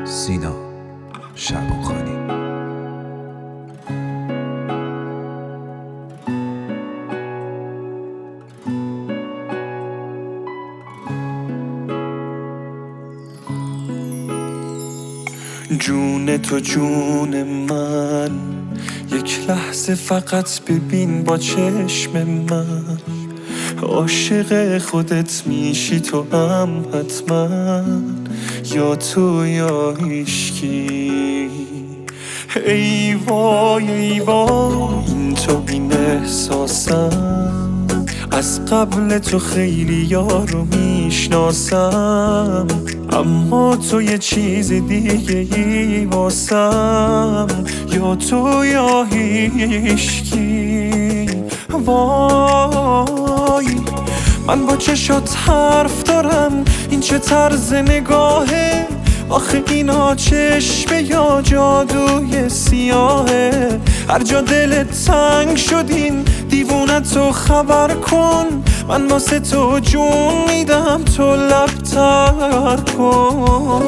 سینا شعبانخانی. جون تو جون من، یک لحظه فقط ببین با چشم من. عاشق خودت میشی تو هم حتما، یا تو یا هیشکی. ای وای ای وای، این تو این احساسم، از قبل تو خیلی یارو میشناسم، اما تو یه چیز دیگه ای واسم، یا تو یا هیشکی. وای من با چشات حرف دارم، این چه طرز نگاهه؟ آخه اینا چشمه یا جادوی سیاهه؟ هر جا دلت تنگ شدین دیوونتو خبر کن، من واسه تو جون میدم تو لب تر کن.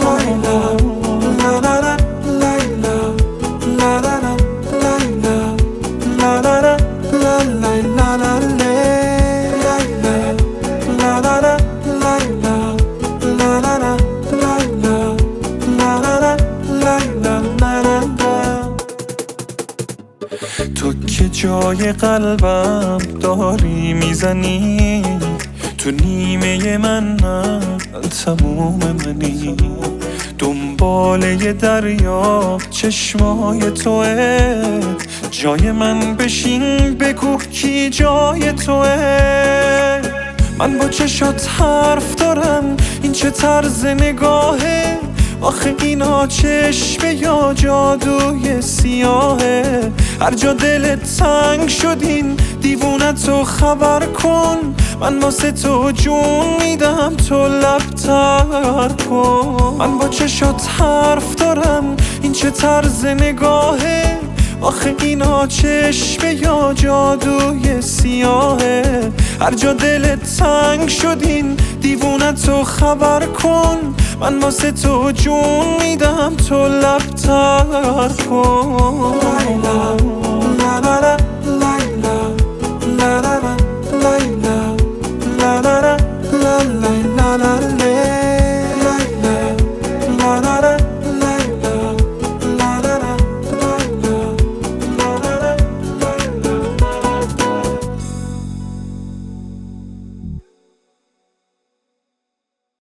تو که جای قلبم داری میزنی، تو نیمه من نه تموم منی. دنبال یه دریا چشمای توه، جای من بشین بگو کی جای توه. من با چشات حرف دارم، این چه طرز نگاهه؟ آخه اینا چشمه یا جادوی سیاهه؟ هر جا دلت تنگ شدین دیوونتو خبر کن، من واسه تو جون میدم تو لب تر کن. من با چشات حرف دارم، این چه طرز نگاهه؟ آخه اینا چشمه یا جادوی سیاهه؟ هر جا دلت تنگ شدین دیوونتو خبر کن، من واسه تو جون میدم تو لب تر کن.